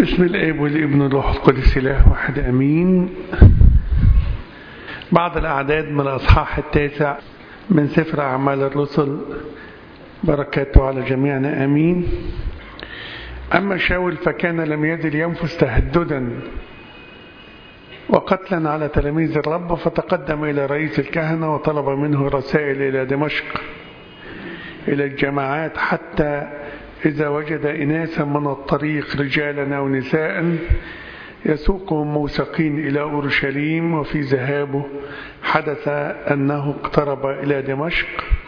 بسم الآب والابن والروح القدس إله واحد أمين. بعض الأعداد من الأصحاح 9 من سفر أعمال الرسل، بركاته على جميعنا آمين. أما شاول فكان لم يزل ينفس تهددا وقتلا على تلاميذ الرب، فتقدم إلى رئيس الكهنة وطلب منه رسائل إلى دمشق إلى الجماعات، حتى إذا وجد إناسا من الطريق رجالا أو نساء يسوقهم موثقين إلى أورشليم. وفي ذهابه حدث أنه اقترب إلى دمشق،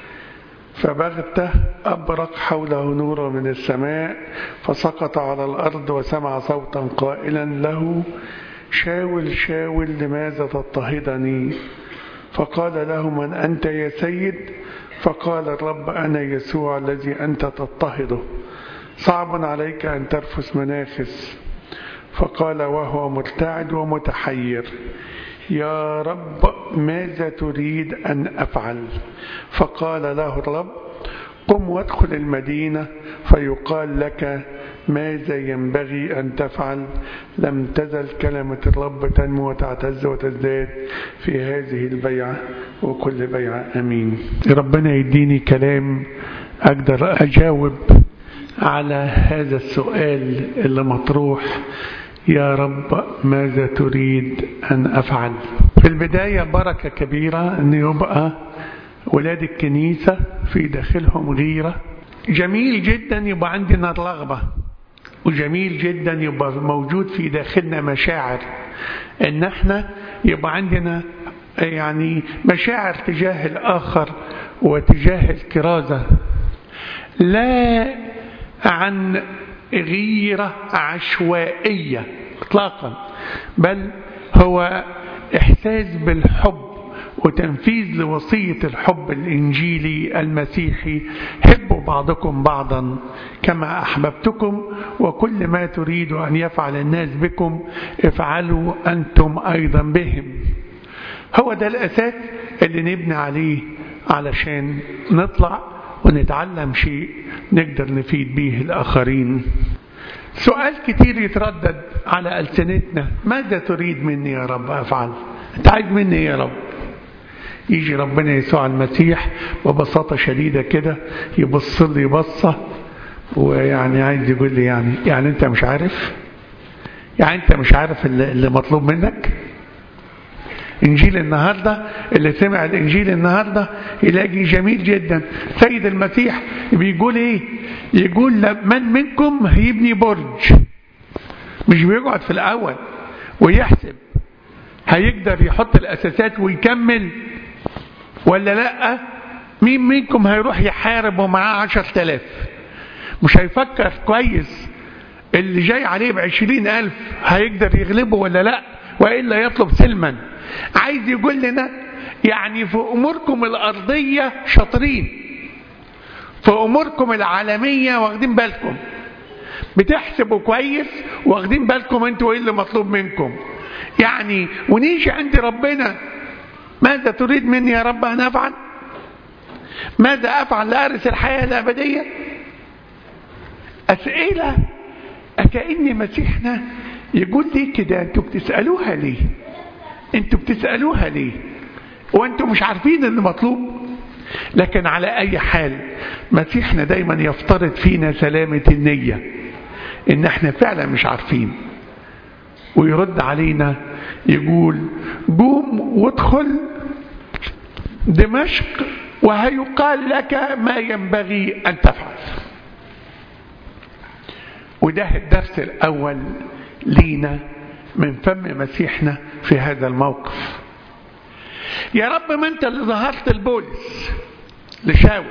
فبغته أبرق حوله نور من السماء، فسقط على الأرض وسمع صوتا قائلا له: شاول شاول لماذا تضطهدني؟ فقال له: من أنت يا سيد؟ فقال الرب: أنا يسوع الذي أنت تضطهده، صعب عليك أن ترفس مناخس. فقال وهو مرتعد ومتحير: يا رب ماذا تريد أن أفعل؟ فقال له الرب: قم وادخل المدينة فيقال لك ماذا ينبغي أن تفعل. لم تزل كلمة الرب تنمو وتعتز وتزداد في هذه البيعة وكل بيعة أمين. ربنا يديني كلام أقدر أجاوب على هذا السؤال اللي مطروح: يا رب ماذا تريد أن أفعل؟ في البداية بركة كبيرة أن يبقى ولاد الكنيسة في داخلهم غيرة. جميل جدا يبقى عندنا الرغبة، وجميل جدا يبقى موجود في داخلنا مشاعر ان احنا يبقى عندنا مشاعر تجاه الآخر وتجاه الكرازة، لا عن غيرة عشوائية اطلاقا، بل هو إحساس بالحب وتنفيذ لوصية الحب الإنجيلي المسيحي: حبوا بعضكم بعضا كما أحببتكم، وكل ما تريدوا أن يفعل الناس بكم افعلوا أنتم أيضا بهم. هو ده الأساس اللي نبني عليه علشان نطلع ونتعلم شيء نقدر نفيد به الآخرين. سؤال كتير يتردد على ألسنتنا: ماذا تريد مني يا رب أفعل؟ أنت عايز مني يا رب؟ يجي ربنا يسوع المسيح ببساطة شديدة كده يبص لي بصة، عايز يقول لي يعني أنت مش عارف؟ أنت مش عارف اللي مطلوب منك؟ إنجيل النهاردة اللي سمع الإنجيل النهاردة يلاقي جميل جدا. سيد المسيح بيقول إيه؟ يقول: من منكم هيبني برج؟ مش بيقعد في الأول ويحسب هيقدر يحط الأساسات ويكمل ولا لأ؟ مين منكم هيروح يحارب ومعاه 10,000؟ مش هيفكر كويس اللي جاي عليه ب20,000 هيقدر يغلبه ولا لأ، وإلا يطلب سلما. عايز يقول لنا في أموركم الأرضية شاطرين، في أموركم العالمية واخدين بالكم، بتحسبوا كويس واخدين بالكم انتوا ايه اللي مطلوب منكم. ونيجي عند ربنا: ماذا تريد مني يا رب أن أفعل؟ ماذا أفعل لأرث الحياة الأبدية؟ أسئلة كأن مسيحنا يقول لي كده: انتوا بتسألوها ليه؟ انتوا بتسألوها ليه وانتوا مش عارفين اللي مطلوب؟ لكن على أي حال مسيحنا دايما يفترض فينا سلامة النية، ان احنا فعلا مش عارفين، ويرد علينا يقول: قوم وادخل دمشق وهيقال لك ما ينبغي أن تفعل. وده الدرس الأول لينا من فم مسيحنا في هذا الموقف. يا رب ما أنت اللي ظهرت البولس لشاول،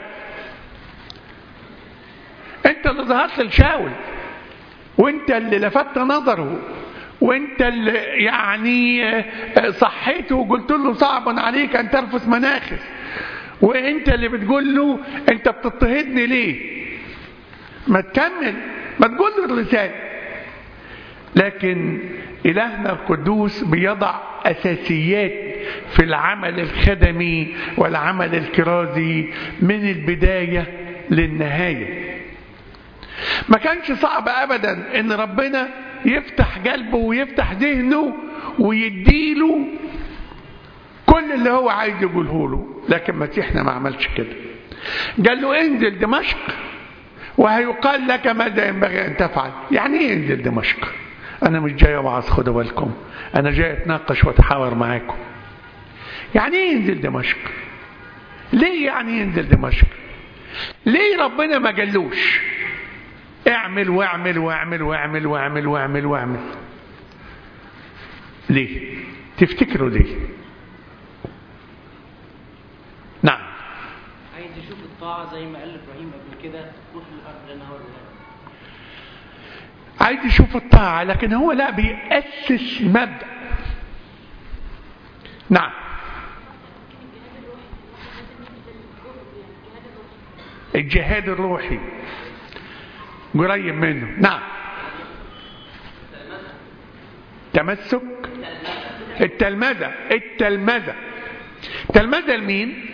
أنت اللي ظهرت لشاول، وأنت اللي لفت نظره، وانت اللي صحيته وقلت له صعب عليك ان ترفس مناخس، وانت اللي بتقول له انت بتضطهدني ليه؟ ما تكمل، ما تقول له الرسالة. لكن إلهنا القدوس بيضع أساسيات في العمل الخدمي والعمل الكرازي من البداية للنهاية. ما كانش صعب أبدا ان ربنا يفتح قلبه ويفتح ذهنه ويديله كل اللي هو عايز يقوله له. لكن مسيحنا ما عملش كده. قال له انزل دمشق وهيقال لك ماذا ينبغي ان تفعل. يعني ايه انزل دمشق؟ انا مش جاي اوعظ، خدوا بالكم، انا جاي اتناقش واتحاور معاكم. يعني ايه ينزل دمشق؟ ليه يعني ينزل دمشق؟ ليه ربنا ما قالوش اعمل واعمل واعمل واعمل واعمل واعمل واعمل؟ ليه؟ تفتكروا ليه؟ نعم، عايز يشوف الطاعة زي ما قال إبراهيم قبل كده، روح للأرض لنا ورنا. عايز يشوف الطاعة، لكن هو لا بيأسس مبدأ. نعم، الجهاد الروحي قريب منه. نعم، تمسك، التلمذة لمين؟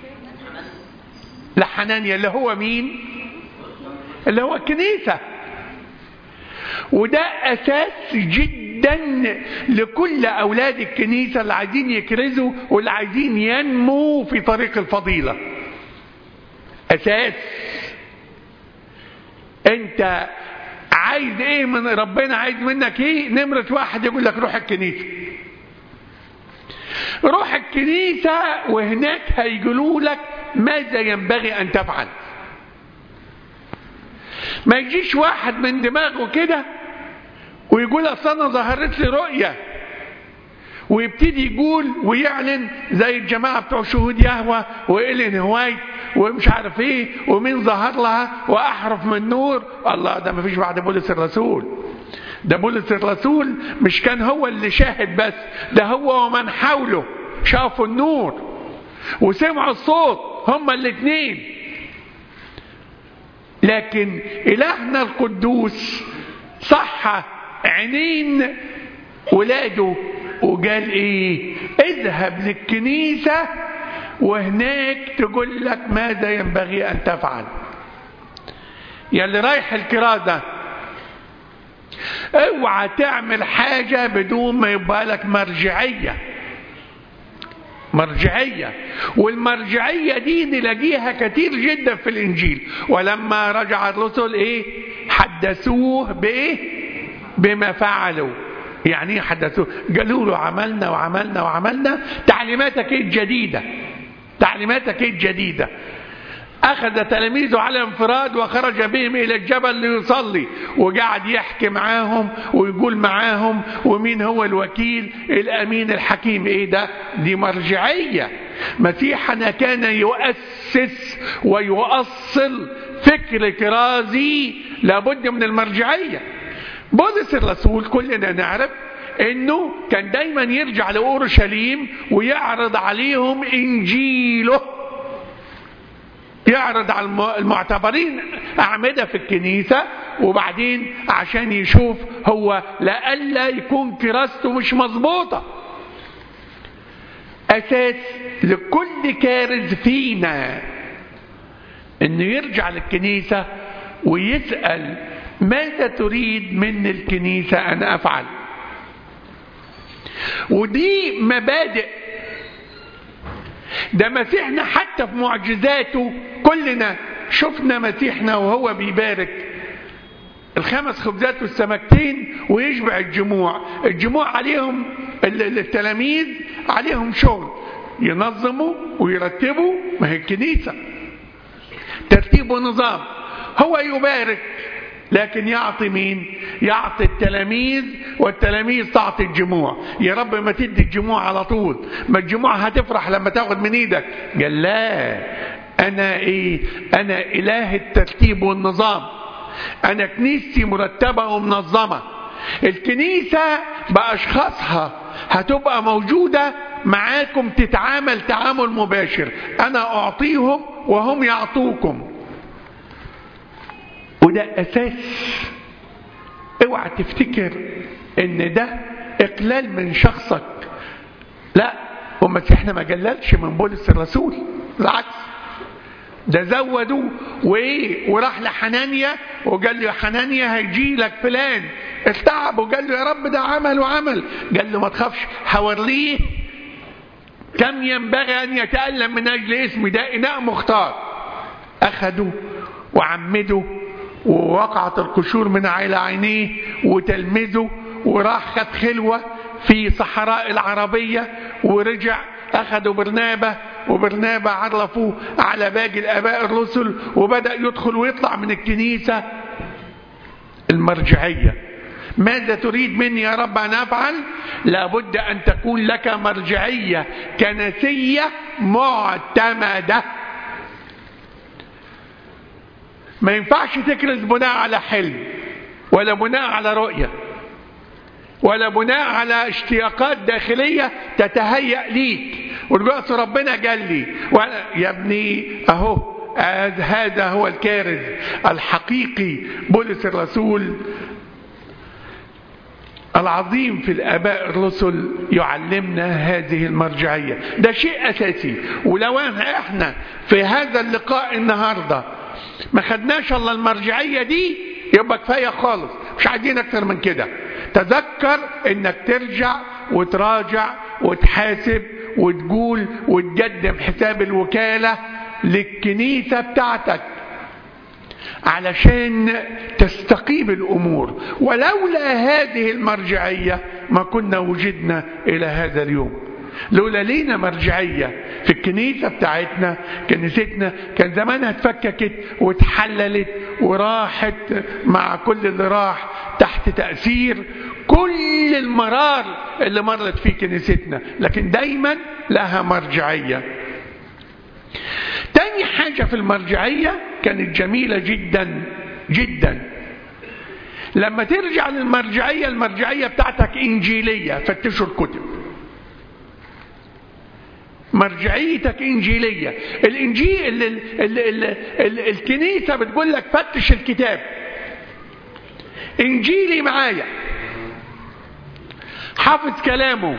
لحنانيا، اللي هو مين؟ اللي هو الكنيسة. وده أساس جدا لكل أولاد الكنيسة اللي عايزين يكرزوا واللي عايزين ينموا في طريق الفضيلة. أساس. أنت عايز إيه من ربنا؟ عايز منك إيه؟ نمرة واحد يقول لك روح الكنيسة. روح الكنيسة وهناك هيقولوا لك ماذا ينبغي أن تفعل. ما يجيش واحد من دماغه كده ويقول أصل أنا ظهرت لي رؤية ويبتدي يقول ويعلن زي الجماعة بتوع شهود يهوه وإيلين هوايت ومش عارف ايه ومين ظهر لها وأحرف من نور. الله، ده ما فيش بعد بولس الرسول. ده بولس الرسول مش كان هو اللي شاهد بس، ده هو ومن حوله شافوا النور وسمعوا الصوت هما الاثنين. لكن إلهنا القدوس صح عينين ولاده وقال ايه؟ اذهب للكنيسة وهناك تقول لك ماذا ينبغي ان تفعل. يا اللي رايح الكرازة اوعى تعمل حاجة بدون ما يبقى لك مرجعية. والمرجعية دي نلاقيها كتير جدا في الانجيل. ولما رجع الرسل ايه؟ حدثوه بايه؟ بما فعلوا. يعني ايه حدثوه؟ قالوا له عملنا وعملنا وعملنا. تعليماتك ايه الجديدة؟ أخذ تلاميذه على انفراد وخرج بهم إلى الجبل ليصلي، وقعد يحكي معاهم ويقول معاهم ومين هو الوكيل الأمين الحكيم. إيه ده؟ دي مرجعية. مسيحنا كان يؤسس ويؤصل فكر كرازي، لابد من المرجعية. بولس الرسول كلنا نعرف انه كان دايما يرجع لأورشليم ويعرض عليهم انجيله، يعرض على المعتبرين أعمدة في الكنيسة، وبعدين عشان يشوف هو لألا يكون كراسته مش مظبوطة. أساس لكل كارز فينا انه يرجع للكنيسة ويسأل ماذا تريد من الكنيسة أن أفعل. ودي مبادئ. ده مسيحنا حتى في معجزاته كلنا شفنا مسيحنا وهو بيبارك 5 خبزات والسمكتين ويشبع الجموع عليهم التلاميذ عليهم شغل ينظموا ويرتبوا. ما هي الكنيسة ترتيب ونظام. هو يبارك لكن يعطي مين؟ يعطي التلاميذ، والتلاميذ تعطي الجموع. يا رب ما تدي الجموع على طول، ما الجموع هتفرح لما تاخد من ايدك. قال لا، انا ايه؟ انا اله الترتيب والنظام. انا كنيستي مرتبة ومنظمة. الكنيسة باشخاصها هتبقى موجودة معاكم، تتعامل تعامل مباشر. انا اعطيهم وهم يعطوكم. وده أساس. اوعى تفتكر ان ده اقلال من شخصك. لا، ومسيحنا ما قللش من بولس الرسول، بالعكس ده زودوا وايه، وراح لحنانيا وقال له يا حنانيا هيجي لك فلان استعب، وقال له يا رب ده عمل وعمل. قال له ما تخافش، حوريه كم ينبغي ان يتألم من اجل اسمي، ده اناء مختار. اخدوا وعمدوا ووقعت القشور من على عينيه وتلمذوا، وراح خد خلوة في صحراء العربية ورجع. أخذوا برنابة، وبرنابة عرفوا على باقي الآباء الرسل، وبدأ يدخل ويطلع من الكنيسة المرجعية. ماذا تريد مني يا رب أن أفعل؟ لابد أن تكون لك مرجعية كنسية معتمدة. ما ينفعش تكرز بناء على حلم، ولا بناء على رؤية، ولا بناء على اشتياقات داخلية تتهيأ ليك ورجعت ربنا قال لي يا ابني اهو. هذا هو الكارز الحقيقي. بولس الرسول العظيم في الآباء الرسل يعلمنا هذه المرجعية، ده شيء أساسي. ولو احنا في هذا اللقاء النهاردة ما خدناش الله المرجعية دي يبقى كفاية خالص، مش عايزين أكتر من كده. تذكر انك ترجع وتراجع وتحاسب وتقول وتقدم حساب الوكالة للكنيسة بتاعتك علشان تستقيم الأمور. ولولا هذه المرجعية ما كنا وجدنا إلى هذا اليوم. لولا لينا مرجعية في الكنيسة بتاعتنا، كنيستنا كان زمانها اتفككت واتحللت وراحت مع كل اللي راح تحت تأثير كل المرار اللي مرت فيه كنيستنا، لكن دايما لها مرجعية. تاني حاجة في المرجعية كانت جميلة جدا جدا. لما ترجع للمرجعية، المرجعية بتاعتك إنجيلية، فتشوا الكتب. مرجعيتك إنجيلية. الإنجيل الكنيسة بتقول لك فتش الكتاب. إنجيلي معايا، حافظ كلامه،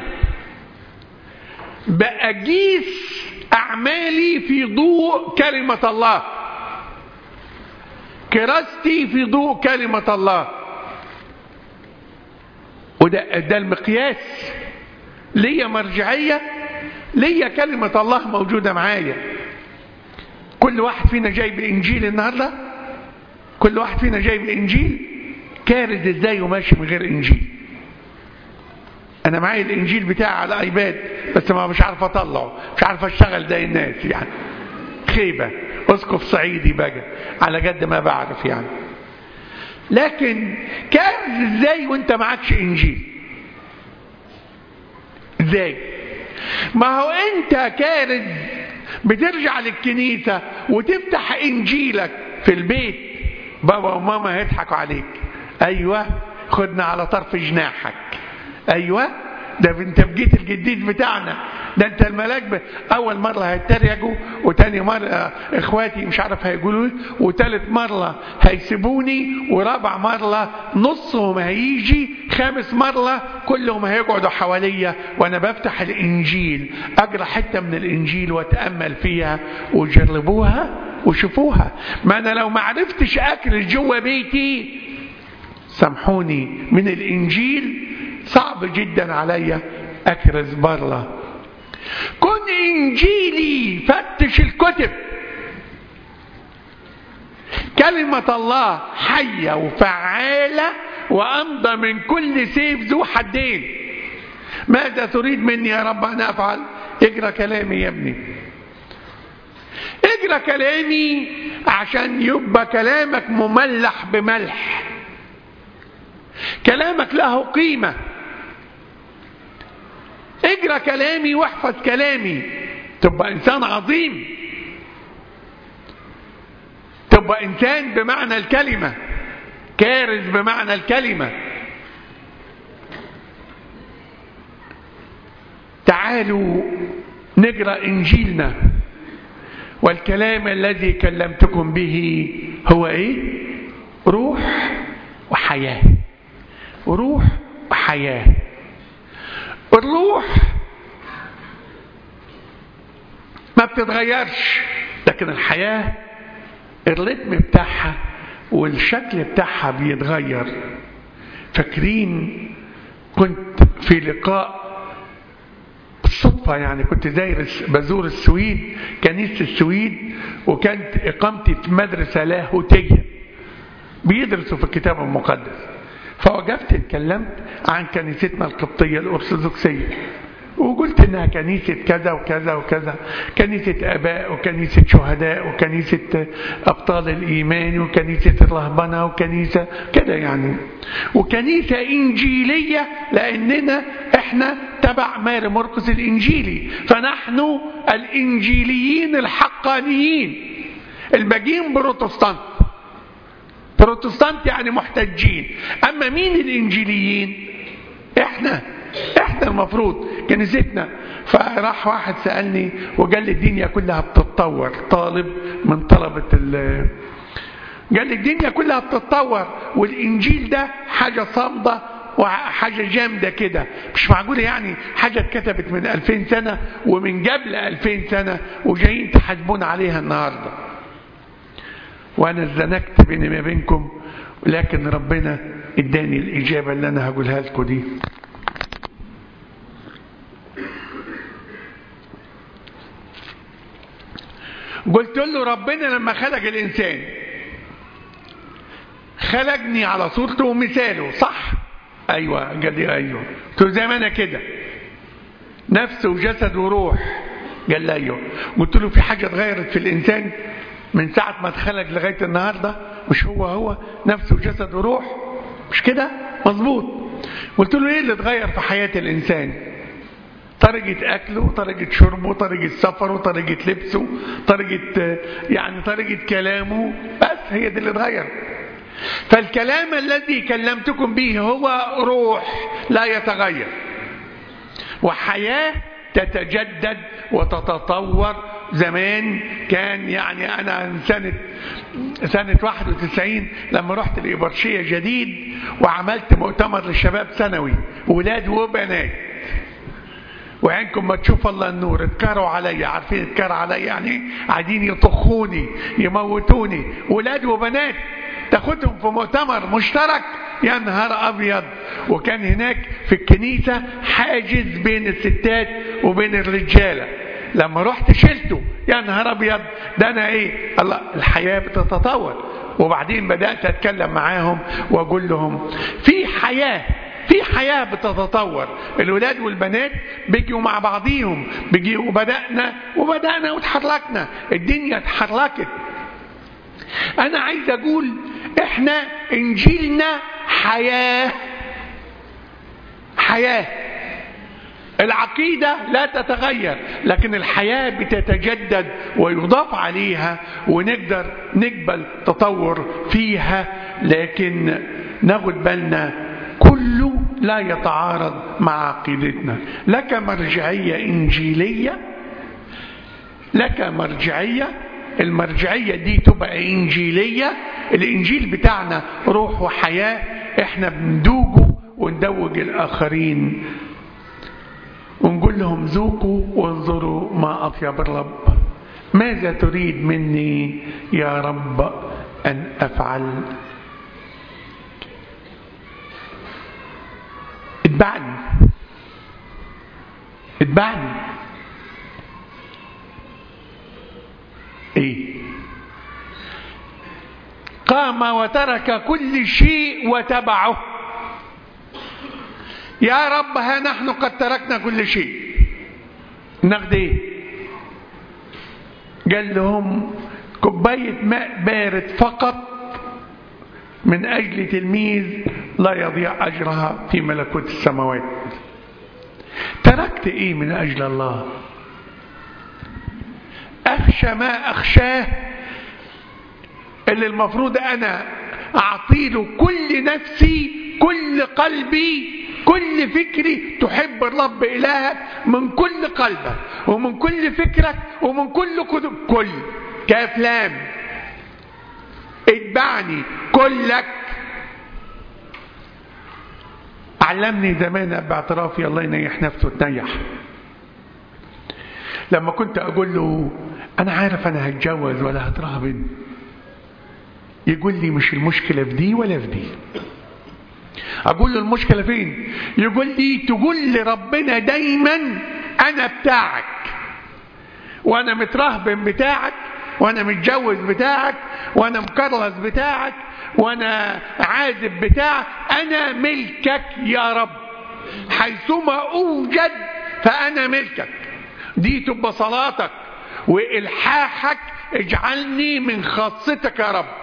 بأقيس أعمالي في ضوء كلمة الله، كراستي في ضوء كلمة الله. وده المقياس. ليا مرجعية، ليا كلمة الله موجودة معايا. كل واحد فينا جايب الإنجيل النهاردة، كل واحد فينا جايب الإنجيل كارز ازاي وماشي من غير إنجيل. أنا معايا الإنجيل بتاعي على ايباد بس ما مش عارف أطلعه، مش عارف أشتغل زي الناس يعني. خيبة، أسقف صعيدي بقى على قد ما بعرف يعني. لكن كارز ازاي وانت معكش إنجيل؟ ازاي؟ ما هو انت كارز بترجع للكنيسة وتفتح انجيلك في البيت، بابا وماما هيضحكوا عليك. ايوه خدنا على طرف جناحك. ايوه ده انت بجيت الجديد بتاعنا، ده انت الملاك اول مرة هيتريقوا، وتاني مرة اخواتي مش عارف هيقولوا، وتالت مرة هيسيبوني، ورابع مرة نصهم هيجي، خامس مرة كلهم هيقعدوا حواليا وانا بفتح الانجيل اقرا حتة من الانجيل واتأمل فيها وجربوها وشوفوها. ما انا لو ما عرفتش اكل جوه بيتي سامحوني من الانجيل صعب جدا عليا اكرز بره. كن انجيلي، فتش الكتب. كلمة الله حية وفعالة وامضى من كل سيف ذو حدين. ماذا تريد مني يا رب ان افعل؟ اقرا كلامي يا ابني، اقرا كلامي عشان يبقى كلامك مملح بملح، كلامك له قيمة. اقرا كلامي واحفظ كلامي، تبقى انسان عظيم، تبقى انسان بمعنى الكلمة، كارز بمعنى الكلمة. تعالوا نقرا انجيلنا. والكلام الذي كلمتكم به هو ايه؟ روح وحياة. روح وحياة. الروح ما بتتغيرش، لكن لكن الحياة الرتم بتاعها والشكل بتاعها بيتغير. فاكرين كنت في لقاء بالصدفة، يعني كنت بزور السويد، كنيسة السويد، وكانت إقامتي في مدرسة لاهوتية بيدرسوا في الكتاب المقدس. فوقفت اتكلمت عن كنيستنا القبطية الأرثوذكسية، وقلت إنها كنيسة كذا وكذا وكذا، كنيسة آباء وكنيسة شهداء وكنيسة أبطال الإيمان وكنيسة الرهبنة وكنيسة كده يعني، وكنيسة إنجيلية لأننا إحنا تبع ماري مرقس الإنجيلي، فنحن الإنجيليين الحقانيين. الباقيين بروتستانت يعني محتجين. أما مين الإنجيليين؟ إحنا المفروض كنيستنا. فراح واحد سألني وقال لي الدنيا كلها بتتطور، طالب من طلبة قال لي الدنيا كلها بتتطور والإنجيل ده حاجة صامدة وحاجة جامدة كده، مش معقولة يعني حاجة اتكتبت من 2000 سنة ومن قبل 2000 سنة وجايين تحاسبون عليها النهاردة. وأنا اتزنقت بيني ما بينكم، لكن ربنا اداني الإجابة اللي أنا هقولها لكم دي. قلت له ربنا لما خلق الإنسان خلقني على صورته ومثاله، صح؟ أيوة. قال لي أيوة. قلت له زي ما أنا كده، نفس وجسد وروح. قال لي أيوة. قلت له في حاجة اتغيرت في الإنسان من ساعة ما اتخلق لغاية النهاردة؟ مش هو نفس وجسد وروح؟ مش كده؟ مظبوط. قلت له ايه اللي اتغير في حياة الإنسان؟ طريقة أكله، طريقة شربه، طريقة سفره، طريقة لبسه، طريقة كلامه، بس هي دي اللي اتغير. فالكلام الذي كلمتكم به هو روح لا يتغير، وحياة تتجدد وتتطور. زمان كان يعني أنا سنة 91 لما رحت الإبرشية جديد وعملت مؤتمر للشباب سنوي، ولاد وبنات، وعينكم ما تشوف الله النور، اتكاروا علي. عارفين اتكار علي يعني عايزين يطخوني يموتوني، ولاد وبنات تاخدهم في مؤتمر مشترك، يا نهار أبيض. وكان هناك في الكنيسة حاجز بين الستات وبين الرجالة، لما رحت شلته، يا نهار أبيض. ده أنا إيه؟ الله، الحياة بتتطور. وبعدين بدأت أتكلم معاهم وأقول لهم في حياة بتتطور. الولاد والبنات بيجوا مع بعضيهم، بيجوا وبدأنا وتحركنا، الدنيا اتحركت. أنا عايز أقول إحنا إنجيلنا حياة. العقيدة لا تتغير، لكن الحياة بتتجدد ويضاف عليها، ونقدر نقبل تطور فيها، لكن ناخد بالنا كله لا يتعارض مع عقيدتنا. لك مرجعية إنجيلية، لك مرجعية، المرجعية دي تبقى إنجيلية. الإنجيل بتاعنا روح وحياة، إحنا بندوجه وندوج الآخرين ونقول لهم ذوقوا وانظروا ما أطيب الرب، ماذا تريد مني يا رب أن أفعل؟ اتبعني. ايه؟ قام وترك كل شيء وتبعه. يا رب ها نحن قد تركنا كل شيء، ناخد ايه؟ قال لهم كوباية ماء بارد فقط من أجل تلميذ لا يضيع أجرها في ملكوت السماوات. تركت ايه من أجل الله؟ أخشى ما أخشاه، اللي المفروض أنا أعطيله كل نفسي، كل قلبي، كل فكري. تحب الرب إلهك من كل قلبك ومن كل فكرك ومن كل كل كافلام. اتبعني كلك. علمني زمان باعترافي، الله ينيح نفسه تنيح، لما كنت أقول له أنا عارف أنا هتجوز ولا هترهبن. يقول لي مش المشكلة في دي ولا في دي. أقول له المشكلة فين؟ يقول لي تقول لربنا دايما أنا بتاعك، وأنا مترهبن بتاعك، وأنا متجوز بتاعك، وأنا مكرلس بتاعك، وأنا عازب بتاعك، أنا ملكك يا رب، حيثما أوجد فأنا ملكك. دي تبقى صلاتك وإلحاحك، اجعلني من خاصتك يا رب.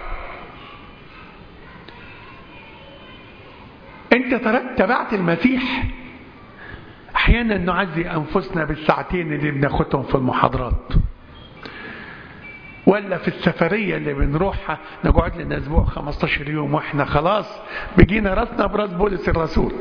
انت تبعت المسيح. احيانا نعزي انفسنا بالساعتين اللي بناخدهم في المحاضرات، ولا في السفرية اللي بنروحها نقعد لنا اسبوع 15 يوم واحنا خلاص بقينا راسنا براس بولس الرسول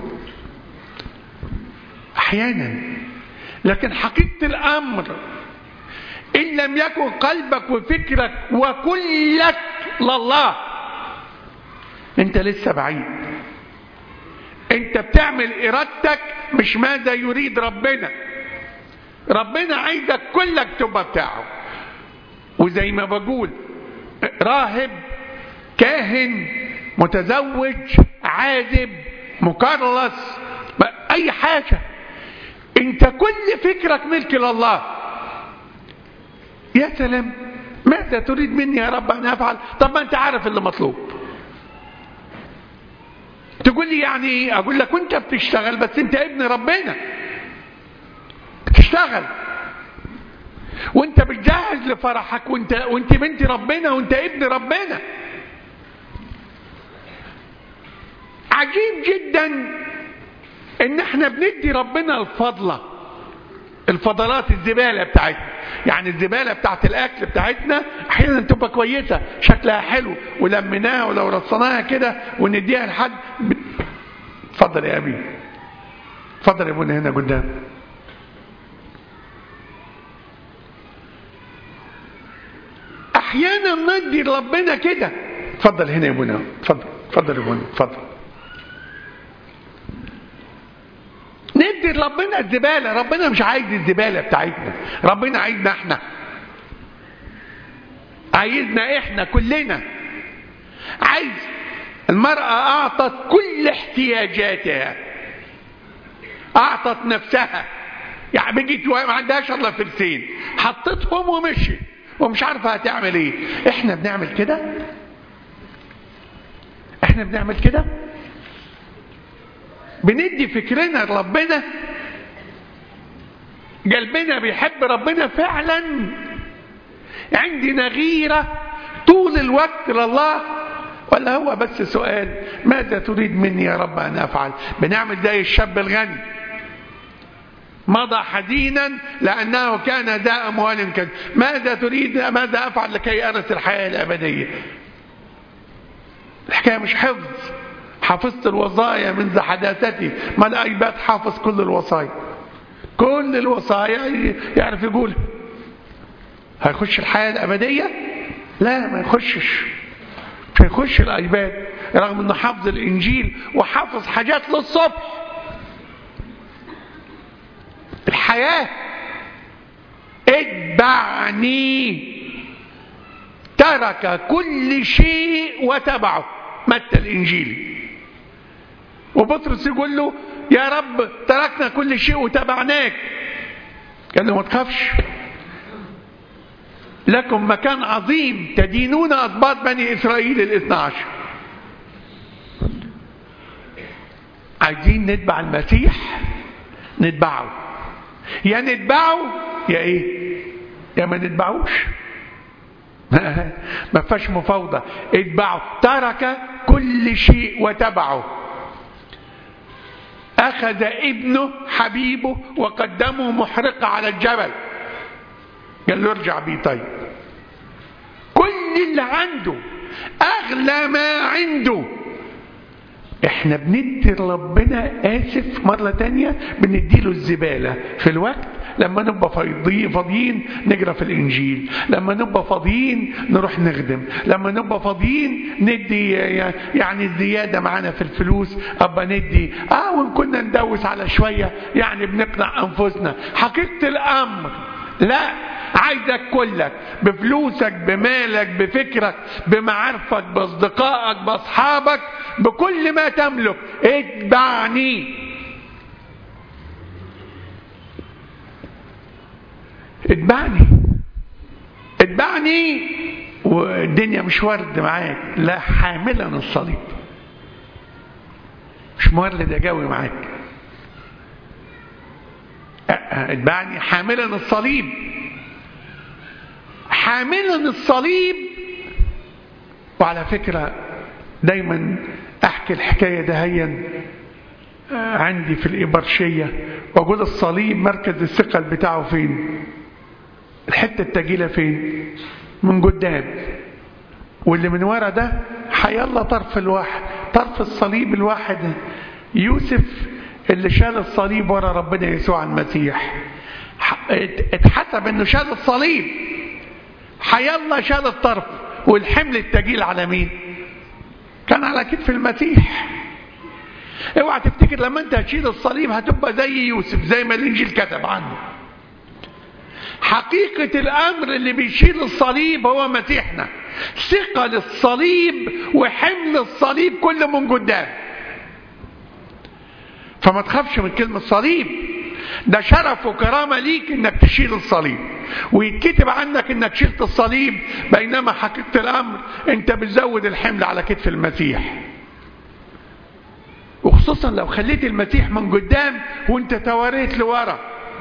احيانا. لكن حقيقة الامر ان لم يكن قلبك وفكرك وكلك لله انت لسه بعيد. انت بتعمل ارادتك مش ماذا يريد ربنا. ربنا عايزك كلك تبقى بتاعه. وزي ما بقول راهب، كاهن، متزوج، عازب، مكرلس، اي حاجة، انت كل فكرك ملك لله. يا سلام، ماذا تريد مني يا رب ان افعل؟ طب ما انت عارف اللي مطلوب. تقول لي يعني ايه؟ اقول لك وانت بتشتغل، بس انت ابن ربنا، بتشتغل وانت بتجهز لفرحك، وانت بنت ربنا، وانت ابن ربنا. عجيب جدا ان احنا بندي ربنا الفضلات، الزبالة بتاعتنا. يعني الزبالة بتاعت الاكل بتاعتنا احيانا تبقى كويسة شكلها حلو ولمناها ولو رصناها كده ونديها لحد. اتفضل يا ابي، اتفضل يا ابونا هنا قدام. احيانا ندي ربنا كده. اتفضل هنا يا ابونا، اتفضل يا ابونا، اتفضل. ندي ربنا الزبالة. ربنا مش عايز الزبالة بتاعتنا، ربنا عايزنا احنا، عايزنا احنا كلنا. عايز المرأة اعطت كل احتياجاتها، اعطت نفسها، يعني بقيت ما عندهاش الا فرسين، حطتهم ومشيت ومش عارفة هتعمل ايه. احنا بنعمل كده؟ احنا بنعمل كده؟ بندي فكرنا لربنا؟ قلبنا بيحب ربنا فعلا؟ عندنا غيرة طول الوقت لله؟ ولا هو بس سؤال ماذا تريد مني يا رب أن أفعل؟ بنعمل زي الشاب الغني، مضى حزينا لأنه كان ذا أموال كذا. ماذا تريد؟ ماذا أفعل لكي أرث الحياة الأبدية؟ الحكاية مش حفظ. حفظت الوصايا منذ حداثتي، ما الأيبات حافظ كل الوصايا، كل الوصايا يعرف يقول. هيخش الحياة الأبدية؟ لا، ما يخشش، مش هيخش الأيباد، رغم أنه حافظ الإنجيل وحافظ حاجات للصبح. الحياة اتبعني، ترك كل شيء وتبعه، متى الإنجيل. وبطرس يقول له يا رب تركنا كل شيء وتبعناك. قال له ما تخافش، لكم مكان عظيم تدينون أسباط بني إسرائيل 12. عايزين نتبع المسيح، نتبعه، يا نتبعه يا ايه، يا ما نتبعوش. ما فيهاش مفاوضة. اتبعه، ترك كل شيء وتبعه. أخذ ابنه حبيبه وقدمه محرقة على الجبل، قال له ارجع بيه. طيب كل اللي عنده، أغلى ما عنده. احنا بندي ربنا، آسف مرة تانية، بنديله الزبالة في الوقت لما نبقى فاضيين نقرأ في الإنجيل، لما نبقى فاضيين نروح نخدم، لما نبقى فاضيين ندي يعني الزيادة معانا في الفلوس أبقى ندي، وإن كنا ندوس على شوية يعني بنقنع أنفسنا. حقيقة الأمر لا، عايزك كلك، بفلوسك، بمالك، بفكرك، بمعارفك، باصدقائك، باصحابك، بكل ما تملك، اتبعني. اتبعني اتبعني. والدنيا مش ورد معاك، لا، حاملا الصليب، مش مورد اجاوي معاك. اتبعني حاملا الصليب. حاملا الصليب. وعلى فكرة دايما احكي الحكاية دهيا عندي في الإبرشية، واقول الصليب مركز الثقل بتاعه فين؟ الحتة التجيلة فين؟ من قدام، واللي من ورا ده حيالله طرف الواحد، طرف الصليب الواحد. يوسف اللي شال الصليب ورا ربنا يسوع المسيح اتحسب انه شال الصليب، حيالله شال الطرف، والحمل التجيل على مين؟ كان على كتف المسيح. اوعى تفتكر لما انت هتشيل الصليب هتبقى زي يوسف، زي ما الانجيل كتب عنه. حقيقة الامر اللي بيشيل الصليب هو مسيحنا، ثقل الصليب وحمل الصليب كله من قدام. فما تخافش من كلمة صليب، ده شرف وكرامة ليك انك تشيل الصليب، ويتكتب عنك انك شلت الصليب، بينما حقيقة الامر انت بتزود الحمل على كتف المسيح. وخصوصا لو خليت المسيح من قدام وانت تواريت لورا.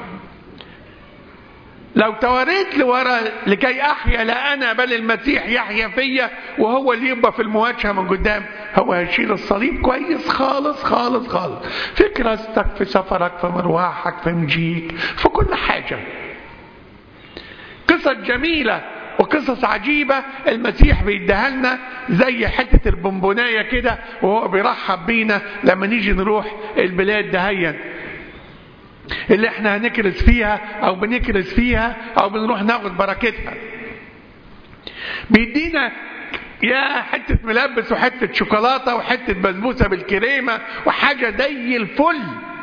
لو تواريت لورا لكي احيا لا انا بل المسيح يحيا فيا، وهو اللي يبقى في المواجهه من قدام، هو هيشيل الصليب كويس خالص خالص خالص، في كراستك، في سفرك، في مروحك، في مجيك، في كل حاجه. قصص جميله وقصص عجيبة المسيح بيديها لنا زي حتة البونبوناية كده، وهو بيرحب بينا لما نيجي نروح البلاد دهيا اللي احنا هنكرس فيها او بنكرس فيها او بنروح ناخد بركتها. بيدينا يا حتة ملبس وحتة شوكولاتة وحتة بسبوسة بالكريمة وحاجة زي الفل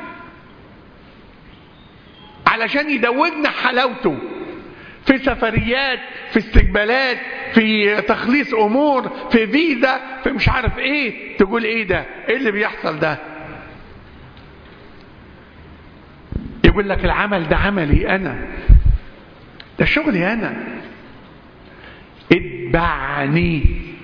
علشان يدوجنا حلاوته في سفريات، في استقبالات، في تخليص امور، في فيزا، في مش عارف ايه. تقول ايه ده؟ ايه اللي بيحصل ده؟ يقول لك العمل ده عملي انا، ده شغلي انا. اتبعني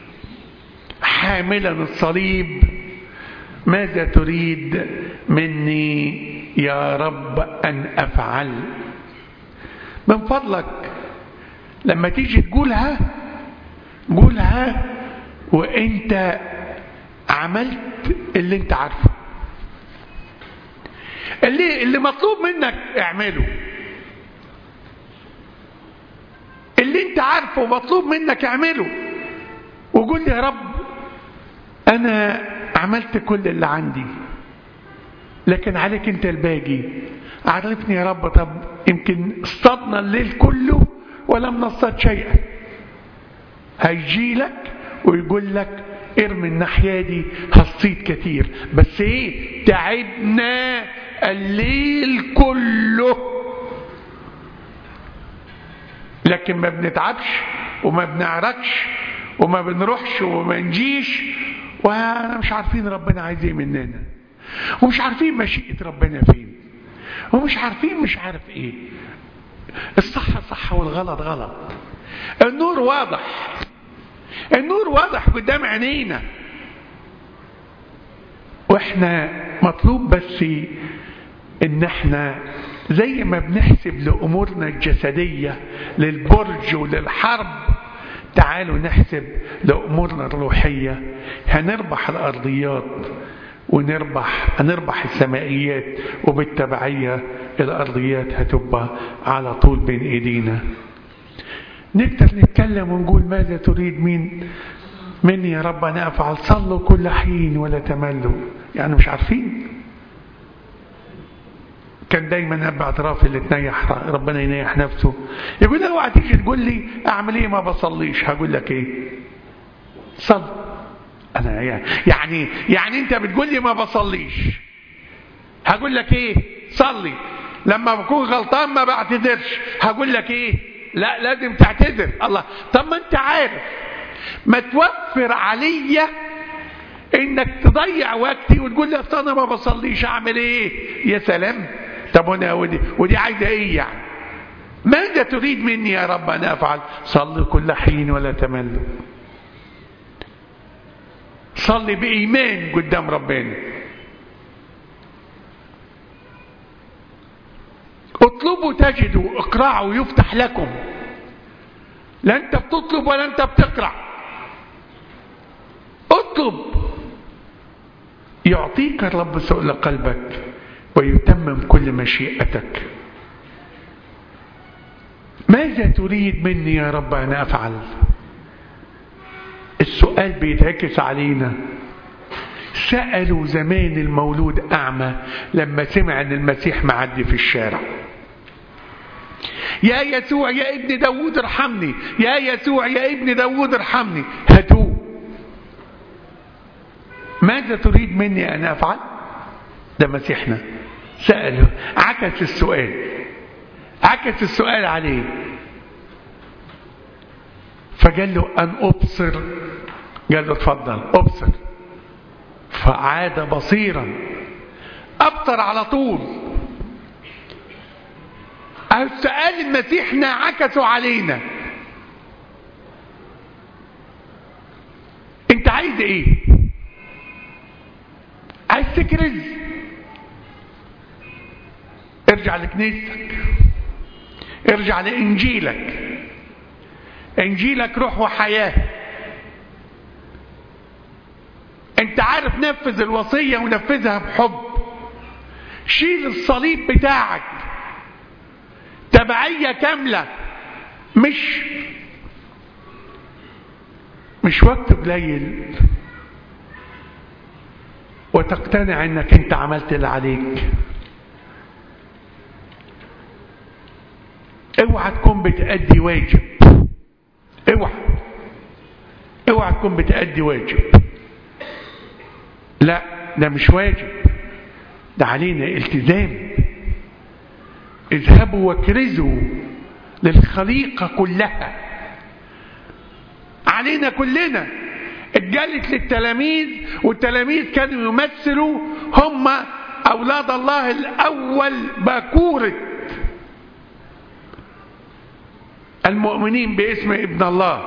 حاملا الصليب. ماذا تريد مني يا رب ان افعل؟ من فضلك لما تيجي تقولها قولها وانت عملت اللي انت عارفه، اللي مطلوب منك اعمله، اللي انت عارفه مطلوب منك اعمله، وقول يا رب انا عملت كل اللي عندي، لكن عليك انت الباقي. عرفني يا رب، طب يمكن اصطادنا الليل كله ولم نصطاد شيئا. هيجي لك ويقول لك ارمي الناحيه دي هصيد كتير، بس ايه؟ تعبنا الليل كله، لكن ما بنتعبش وما بنعركش وما بنروحش وما نجيش، وانا مش عارفين ربنا عايز ايه مننا، ومش عارفين مشيئة ربنا فين، ومش عارفين مش عارف ايه. الصح صح والغلط غلط. النور واضح، النور واضح قدام عينينا، واحنا مطلوب بس ان احنا زي ما بنحسب لامورنا الجسدية للبرج وللحرب، تعالوا نحسب لامورنا الروحية. هنربح الارضيات هنربح السمائيات، وبالتبعية الأرضيات هتبقى على طول بين إيدينا. نقدر نتكلم ونقول ماذا تريد مني يا رب أنا أفعل؟ صلوا كل حين ولا تملوا. يعني مش عارفين. كان دايما أبع اعترافي اللي تنيح ربنا ينيح نفسه يقول لي اوعى تيجي تقول لي أعمل إيه ما بصليش. هقول لك إيه؟ صل. أنا يعني أنت بتقول لي ما بصليش، هقول لك إيه؟ صلي. لما بكون غلطان ما بعتذرش. هقول لك ايه؟ لا لازم تعتذر. الله، طب ما انت عارف ما توفر عليا انك تضيع وقتي وتقول لي اصل انا ما بصليش، اعمل ايه؟ يا سلام. طب ودي عايزه ايه يعني؟ ماذا تريد مني يا رب ان افعل؟ صلي كل حين ولا تمل. صلي بايمان قدام ربنا. اطلبوا تجدوا، اقرعوا يفتح لكم. لا انت بتطلب ولا انت بتقرع. اطلب يعطيك الرب سؤل قلبك ويتمم كل مشيئتك. ماذا تريد مني يا رب أن أفعل؟ السؤال بيتعكس علينا. سألوا زمان المولود أعمى لما سمع أن المسيح معدي في الشارع: يا يسوع يا ابن داود ارحمني، يا يسوع يا ابن داود ارحمني. هاتوه. ماذا تريد مني أن أفعل؟ ده مسيحنا. سأله، عكس السؤال عليه، فقال له أن أبصر. قال له اتفضل أبصر. فعاد بصيرا، أبصر على طول. السؤال المسيحنا عكسوا علينا. انت عايز ايه؟ عايز تكرز؟ ارجع لكنيستك، ارجع لإنجيلك. إنجيلك روح وحياة. انت عارف نفذ الوصية ونفذها بحب. شيل الصليب بتاعك، تبعية كاملة، مش وقت قليل وتقتنع انك انت عملت اللي عليك. اوعى تكون بتأدي واجب. اوعى تكون بتأدي واجب. لا، ده مش واجب، ده علينا التزام. اذهبوا واكرزوا للخليقة كلها. علينا كلنا. اتقالت للتلاميذ، والتلاميذ كانوا يمثلوا هم أولاد الله الأول باكورة المؤمنين باسم ابن الله.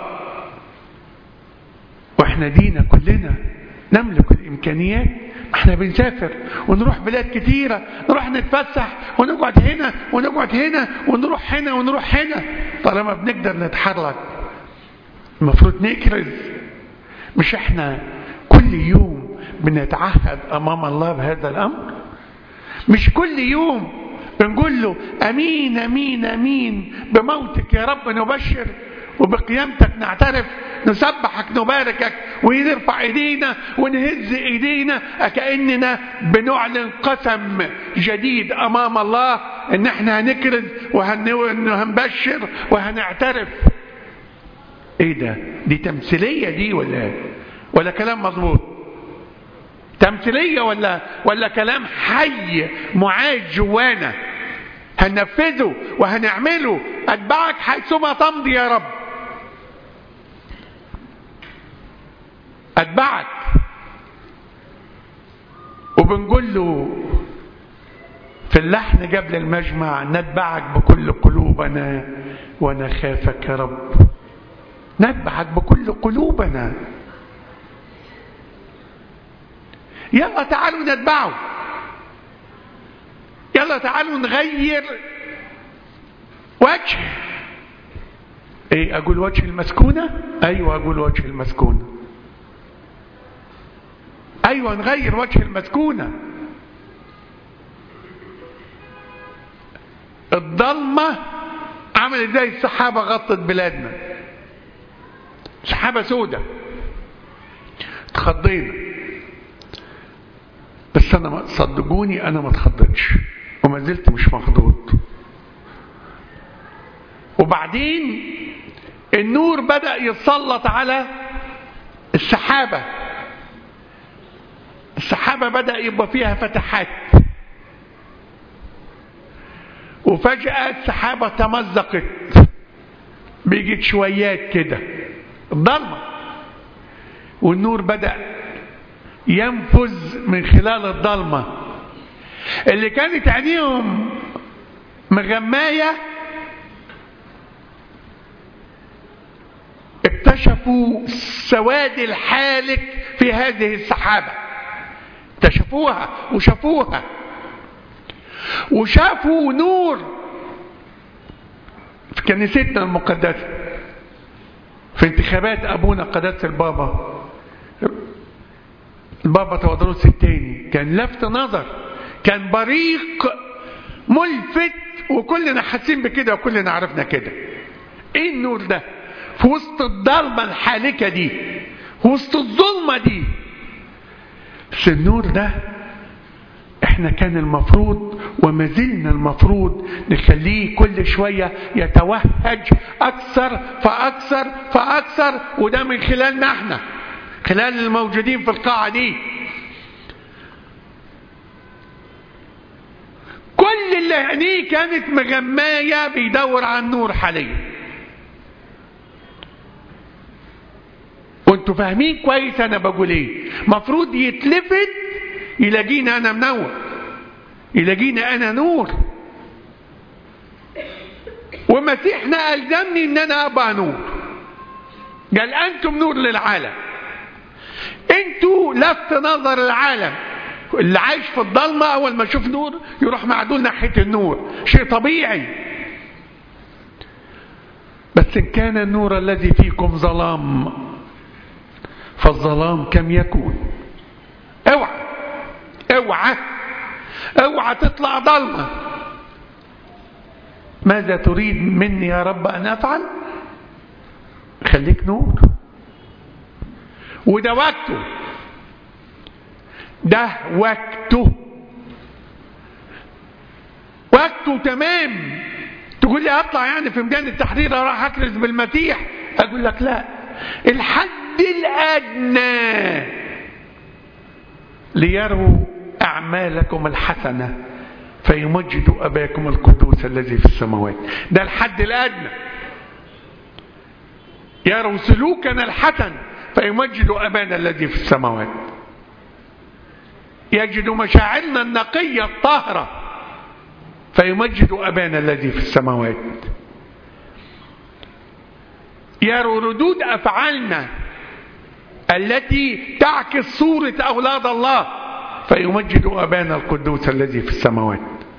واحنا دينا كلنا نملك الإمكانيات. احنا بنسافر ونروح بلاد كتيرة، نروح نتفسح ونقعد هنا ونقعد هنا ونروح هنا ونروح هنا. طالما بنقدر نتحرك المفروض نكرز. مش احنا كل يوم بنتعهد امام الله بهذا الامر؟ مش كل يوم بنقول له امين امين امين بموتك يا رب نبشر، وبقيامتك نعترف، نسبحك نباركك، ونرفع ايدينا ونهز ايدينا كأننا بنعلن قسم جديد امام الله ان احنا هنكرز وهنبشر وهنعترف. ايه ده؟ دي تمثيلية دي ولا كلام مظبوط؟ تمثيلية ولا كلام حي معاش جوانا هننفذه وهنعمله؟ اتبعك حيثما تمضي يا رب. اتبعك. وبنقول له في اللحن قبل المجمع: نتبعك بكل قلوبنا ونخافك يا رب. نتبعك بكل قلوبنا. يلا تعالوا نتبعه. يلا تعالوا نغير وجه. ايه اقول وجه المسكونة؟ ايوه اقول وجه المسكونة. ايوه نغير وجه المسكونة. الضلمة عملت زي السحابة غطت بلادنا، سحابة سودة. اتخضينا، بس انا صدقوني انا ما اتخضتش وما زلت مش مخضوض. وبعدين النور بدأ يتسلط على السحابة. السحابة بدأ يبقى فيها فتحات، وفجأة السحابة تمزقت، بيجت شويات كده الضلمة، والنور بدأ ينفذ من خلال الضلمة. اللي كانت عينيهم مغماية اكتشفوا السواد الحالك في هذه السحابة، اكتشفوها وشافوها، وشافوا نور في كنيستنا المقدسة في انتخابات أبونا قداسة البابا تودروس الثاني. كان لفت نظر، كان بريق ملفت، وكلنا حاسين بكده وكلنا عرفنا كده. ايه النور ده في وسط الضلمة الحالكة دي، في وسط الظلمة دي؟ بس النور ده احنا كان المفروض وما زلنا المفروض نخليه كل شوية يتوهج أكثر فأكثر فأكثر، وده من خلالنا احنا، خلال الموجودين في القاعة دي. كل اللي عينيه كانت مغماية بيدور على النور حاليا. وانتوا فاهمين كويس انا بقول ايه؟ مفروض يتلفت يلاقينا انا منور، يلاقينا انا نور، ومسيحنا ألزمني ان انا ابقى نور. قال انتم نور للعالم، انتوا لفت نظر العالم. اللي عايش في الضلمة اول ما يشوف نور يروح معدول ناحية النور، شيء طبيعي. بس ان كان النور الذي فيكم ظلام فالظلام كم يكون. اوعى اوعى اوعى تطلع ضلمة. ماذا تريد مني يا رب ان افعل؟ خليك نور. وده وقته، ده وقته، وقته تمام. تقول لي اطلع يعني في ميدان التحرير اروح اكرز بالمسيح؟ اقول لك لا، الحد الادنى ليروا اعمالكم الحسنه فيمجدوا اباكم القدوس الذي في السماوات. ده الحد الادنى. يروا سلوكنا الحسن فيمجدوا ابانا الذي في السماوات. يجدوا مشاعرنا النقيه الطاهره فيمجدوا ابانا الذي في السماوات. يروا ردود افعالنا التي تعكس صورة أولاد الله فيمجدوا أبانا القدوس الذي في السماوات.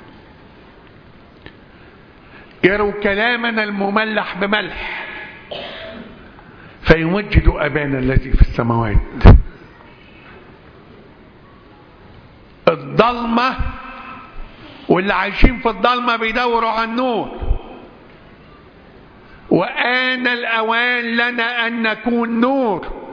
يروا كلامنا المملح بملح فيمجدوا أبانا الذي في السماوات. الضلمة واللي عايشين في الضلمة بيدوروا على النور، وآن الأوان لنا أن نكون نور.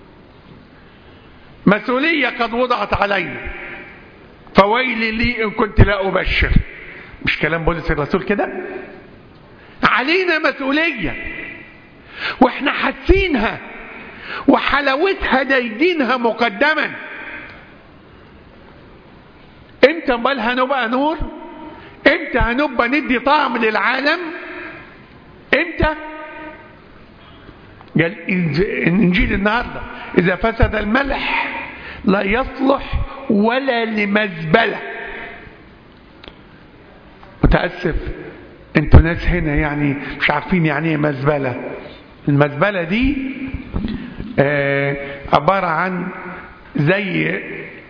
مسؤولية قد وضعت علينا، فويل لي إن كنت لا أبشر. مش كلام بولس الرسول كده؟ علينا مسؤولية واحنا حاسينها وحلاوتها دايدينها مقدما. امتى امال هنبقى نور؟ امتى هنبقى ندي طعم للعالم؟ امتى؟ قال انجيل النهارده اذا فسد الملح لا يصلح ولا لمزبله. متاسف انتوا ناس هنا يعني مش عارفين يعني ايه مزبله. المزبله دي عباره عن زي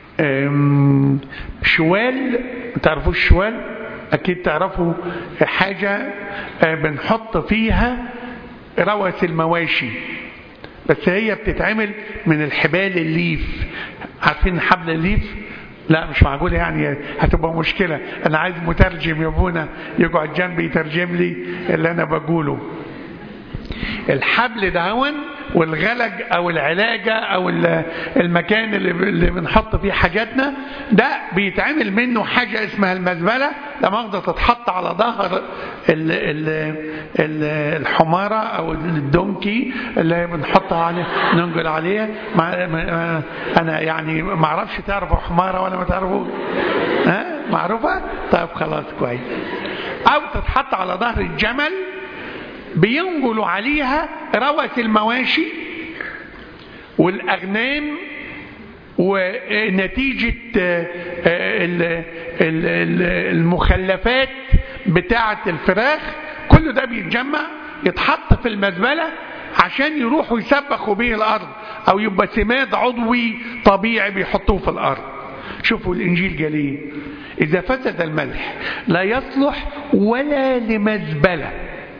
شوال. تعرفوا الشوال؟ اكيد تعرفوا حاجه بنحط فيها روث المواشي، بس هي بتتعمل من الحبال الليف. عارفين حبل الليف؟ لا مش معقول يعني، هتبقى مشكلة. انا عايز مترجم يا ابونا يقعد جنبي يترجم لي اللي انا بقوله. الحبل دهون والغلج او العلاجة او المكان اللي بنحط فيه حاجاتنا ده بيتعمل منه حاجة اسمها المزبلة. لما تتحط على ظهر الحمارة او الدونكي اللي بنحطها عليه ننقل عليها. انا يعني ما اعرفش تعرفوا حمارة ولا ما تعرفوا؟ ها معروفة؟ طيب خلاص كويس. أو تتحط على ظهر الجمل بينقلوا عليها روث المواشي والأغنام ونتيجة المخلفات بتاعة الفراخ. كل ده بيتجمع يتحط في المزبلة عشان يروحوا يسبخوا به الأرض، أو يبقى سماد عضوي طبيعي بيحطوه في الأرض. شوفوا الإنجيل جاليه: إذا فسد الملح لا يصلح ولا لمزبلة.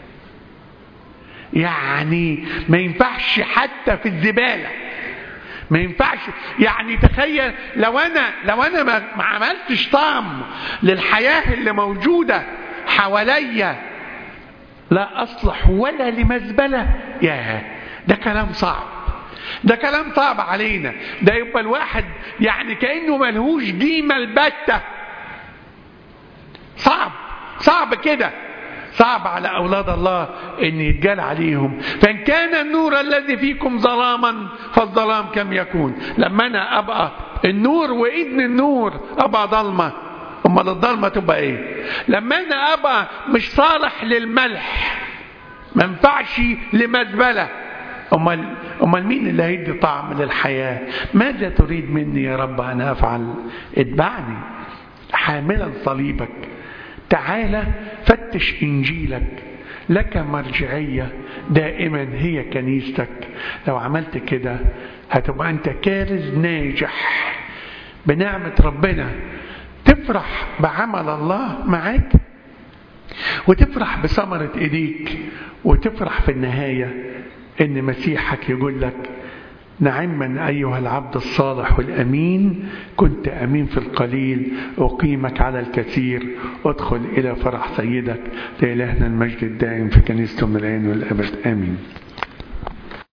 يعني ما ينفعش حتى في الزبالة، ما ينفعش. يعني تخيل لو أنا ما عملتش طعم للحياة اللي موجودة حواليا، لا أصلح ولا لمزبلة. ياه، ده كلام صعب، ده كلام صعب علينا. ده يبقى الواحد يعني كأنه ملهوش قيمة البتة. صعب كده، صعب على أولاد الله أن يتقال عليهم: فإن كان النور الذي فيكم ظلاما فالظلام كم يكون. لما أنا أبقى النور وابن النور أبقى ظلمة، أمال الظلمة تبقى إيه؟ لما أنا أبقى مش صالح للملح، ما ينفعش لمزبلة، أمال مين اللي هيدي طعم للحياة؟ ماذا تريد مني يا رب أن أفعل؟ اتبعني حاملا صليبك. تعالى فتش إنجيلك، لك مرجعية دائما هي كنيستك. لو عملت كده هتبقى أنت كارز ناجح بنعمة ربنا، تفرح بعمل الله معاك وتفرح بثمرة إيديك، وتفرح في النهاية إن مسيحك يقول لك: نعما أيها العبد الصالح والأمين، كنت أمين في القليل أقيمك على الكثير، ادخل إلى فرح سيدك. لإلهنا المجد الدائم في كنيسته من الآن والأبد، آمين.